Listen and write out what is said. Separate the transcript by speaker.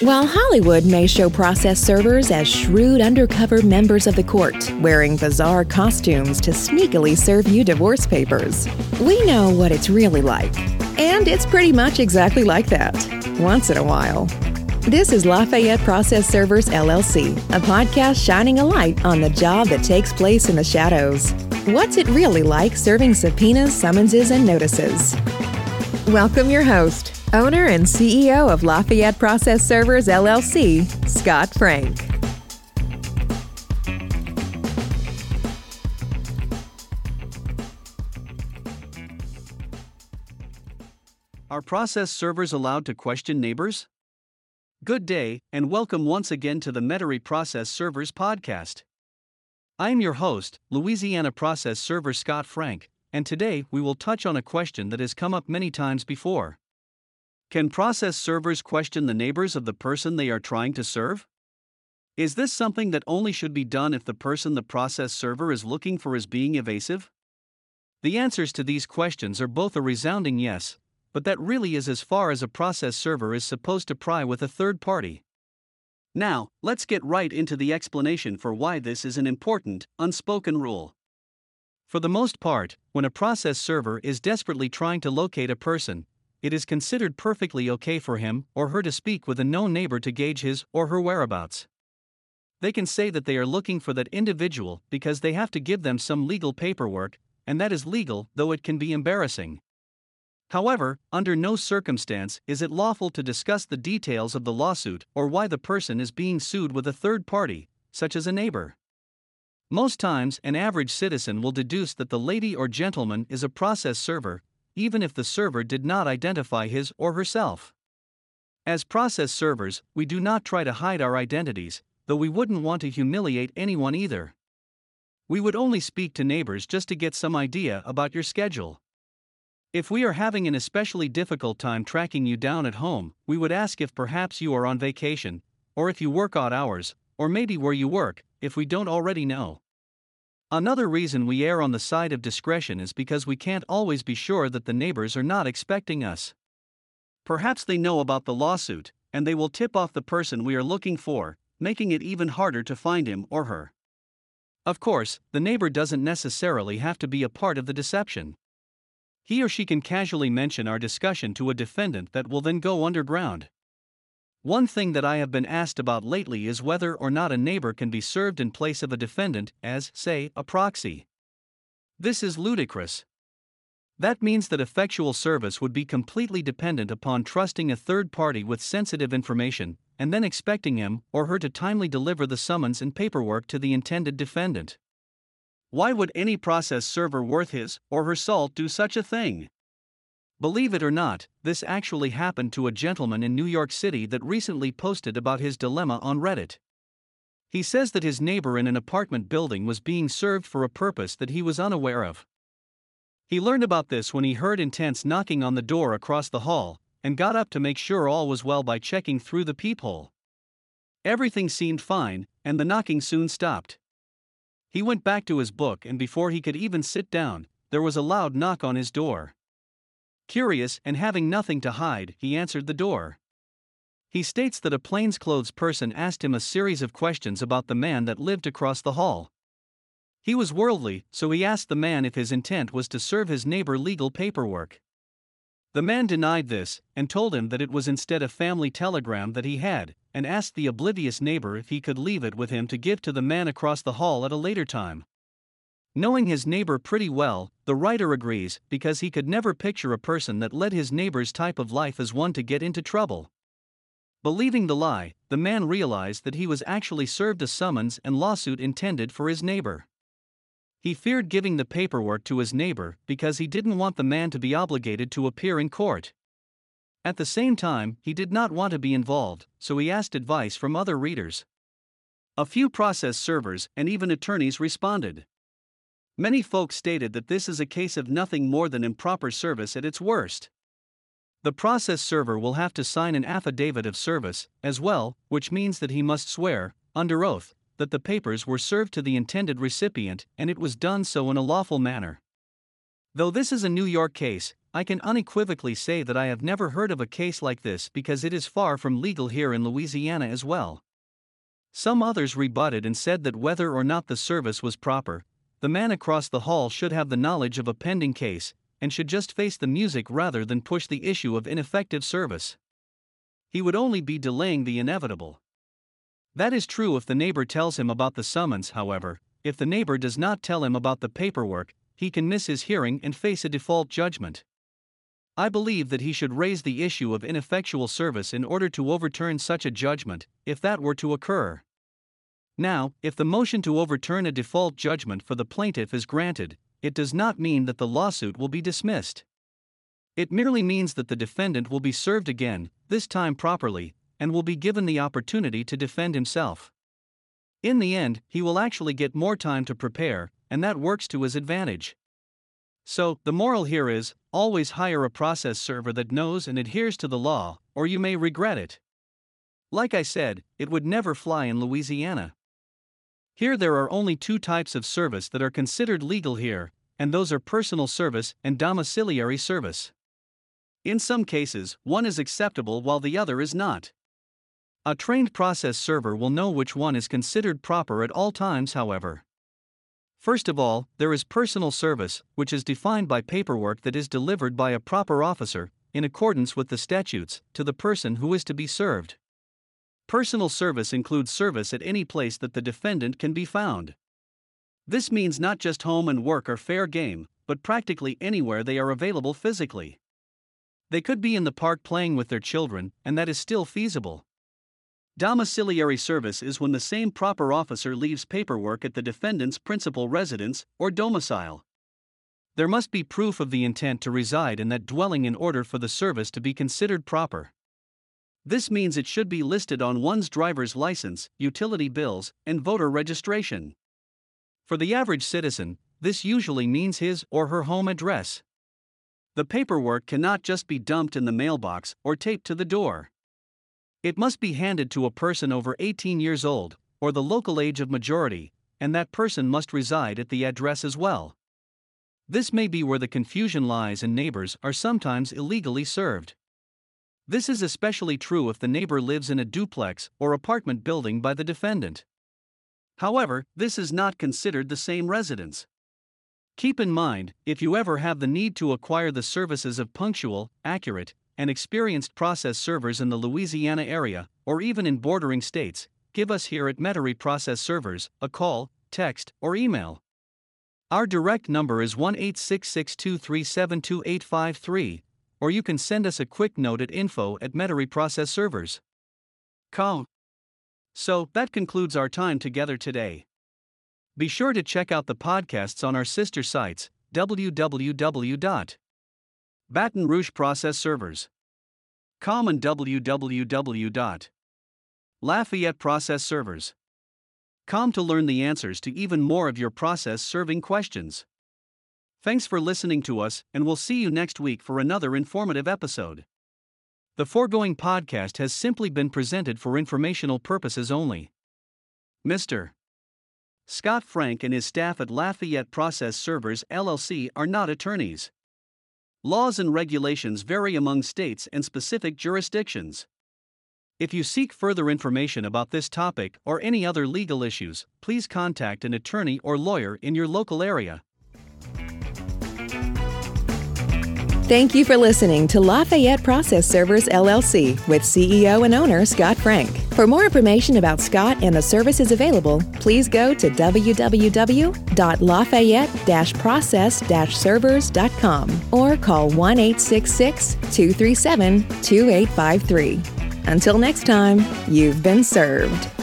Speaker 1: While Hollywood may show process servers as shrewd undercover members of the court, wearing bizarre costumes to sneakily serve you divorce papers, we know what it's really like. And it's pretty much exactly like that, once in a while. This is Lafayette Process Servers, LLC, a podcast shining a light on the job that takes place in the shadows. What's it really like serving subpoenas, summonses, and notices? Welcome your host, owner and CEO of Lafayette Process Servers, LLC, Scott Frank.
Speaker 2: Are process servers allowed to question neighbors? Good day, and welcome once again to the Metairie Process Servers podcast. I am your host, Louisiana Process Server Scott Frank, and today we will touch on a question that has come up many times before. Can process servers question the neighbors of the person they are trying to serve? Is this something that only should be done if the person the process server is looking for is being evasive? The answers to these questions are both a resounding yes, but that really is as far as a process server is supposed to pry with a third party. Now, let's get right into the explanation for why this is an important, unspoken rule. For the most part, when a process server is desperately trying to locate a person, it is considered perfectly okay for him or her to speak with a known neighbor to gauge his or her whereabouts. They can say that they are looking for that individual because they have to give them some legal paperwork, and that is legal, though it can be embarrassing. However, under no circumstance is it lawful to discuss the details of the lawsuit or why the person is being sued with a third party, such as a neighbor. Most times, an average citizen will deduce that the lady or gentleman is a process server, even if the server did not identify his or herself. As process servers, we do not try to hide our identities, though we wouldn't want to humiliate anyone either. We would only speak to neighbors just to get some idea about your schedule. If we are having an especially difficult time tracking you down at home, we would ask if perhaps you are on vacation, or if you work odd hours, or maybe where you work, if we don't already know. Another reason we err on the side of discretion is because we can't always be sure that the neighbors are not expecting us. Perhaps they know about the lawsuit, and they will tip off the person we are looking for, making it even harder to find him or her. Of course, the neighbor doesn't necessarily have to be a part of the deception. He or she can casually mention our discussion to a defendant that will then go underground. One thing that I have been asked about lately is whether or not a neighbor can be served in place of a defendant as, say, a proxy. This is ludicrous. That means that effectual service would be completely dependent upon trusting a third party with sensitive information, and then expecting him or her to timely deliver the summons and paperwork to the intended defendant. Why would any process server worth his or her salt do such a thing? Believe it or not, this actually happened to a gentleman in New York City that recently posted about his dilemma on Reddit. He says that his neighbor in an apartment building was being served for a purpose that he was unaware of. He learned about this when he heard intense knocking on the door across the hall, and got up to make sure all was well by checking through the peephole. Everything seemed fine, and the knocking soon stopped. He went back to his book, and before he could even sit down, there was a loud knock on his door. Curious and having nothing to hide, he answered the door. He states that a plainclothes person asked him a series of questions about the man that lived across the hall. He was worldly, so he asked the man if his intent was to serve his neighbor legal paperwork. The man denied this, and told him that it was instead a family telegram that he had, and asked the oblivious neighbor if he could leave it with him to give to the man across the hall at a later time. Knowing his neighbor pretty well, the writer agrees, because he could never picture a person that led his neighbor's type of life as one to get into trouble. Believing the lie, the man realized that he was actually served a summons and lawsuit intended for his neighbor. He feared giving the paperwork to his neighbor because he didn't want the man to be obligated to appear in court. At the same time, he did not want to be involved, so he asked advice from other readers. A few process servers and even attorneys responded. Many folks stated that this is a case of nothing more than improper service at its worst. The process server will have to sign an affidavit of service, as well, which means that he must swear, under oath, that the papers were served to the intended recipient and it was done so in a lawful manner. Though this is a New York case, I can unequivocally say that I have never heard of a case like this because it is far from legal here in Louisiana as well. Some others rebutted and said that whether or not the service was proper, the man across the hall should have the knowledge of a pending case and should just face the music rather than push the issue of ineffective service. He would only be delaying the inevitable. That is true if the neighbor tells him about the summons, however. If the neighbor does not tell him about the paperwork, he can miss his hearing and face a default judgment. I believe that he should raise the issue of ineffectual service in order to overturn such a judgment, if that were to occur. Now, if the motion to overturn a default judgment for the plaintiff is granted, it does not mean that the lawsuit will be dismissed. It merely means that the defendant will be served again, this time properly, and will be given the opportunity to defend himself. In the end, he will actually get more time to prepare, and that works to his advantage. So, the moral here is, always hire a process server that knows and adheres to the law, or you may regret it. Like I said, it would never fly in Louisiana. Here there are only two types of service that are considered legal here, and those are personal service and domiciliary service. In some cases, one is acceptable while the other is not. A trained process server will know which one is considered proper at all times, however. First of all, there is personal service, which is defined by paperwork that is delivered by a proper officer, in accordance with the statutes, to the person who is to be served. Personal service includes service at any place that the defendant can be found. This means not just home and work are fair game, but practically anywhere they are available physically. They could be in the park playing with their children, and that is still feasible. Domiciliary service is when the same proper officer leaves paperwork at the defendant's principal residence or domicile. There must be proof of the intent to reside in that dwelling in order for the service to be considered proper. This means it should be listed on one's driver's license, utility bills, and voter registration. For the average citizen, this usually means his or her home address. The paperwork cannot just be dumped in the mailbox or taped to the door. It must be handed to a person over 18 years old, or the local age of majority, and that person must reside at the address as well. This may be where the confusion lies, and neighbors are sometimes illegally served. This is especially true if the neighbor lives in a duplex or apartment building by the defendant. However, this is not considered the same residence. Keep in mind, if you ever have the need to acquire the services of punctual, accurate, and experienced process servers in the Louisiana area, or even in bordering states, give us here at Metairie Process Servers a call, text, or email. Our direct number is 1-866-237-2853, or you can send us a quick note at info@MetairieProcessServers.com. So, that concludes our time together today. Be sure to check out the podcasts on our sister sites, www.Baton Rouge Process Servers.com and www.Lafayette Process Servers.com to learn the answers to even more of your process serving questions. Thanks for listening to us, and we'll see you next week for another informative episode. The foregoing podcast has simply been presented for informational purposes only. Mr. Scott Frank and his staff at Lafayette Process Servers LLC are not attorneys. Laws and regulations vary among states and specific jurisdictions. If you seek further information about this topic or any other legal issues, please contact an attorney or lawyer in your local area.
Speaker 1: Thank you for listening to Lafayette Process Servers LLC with CEO and owner Scott Frank. For more information about Scott and the services available, please go to www.lafayette-process-servers.com or call 1-866-237-2853. Until next time, you've been served.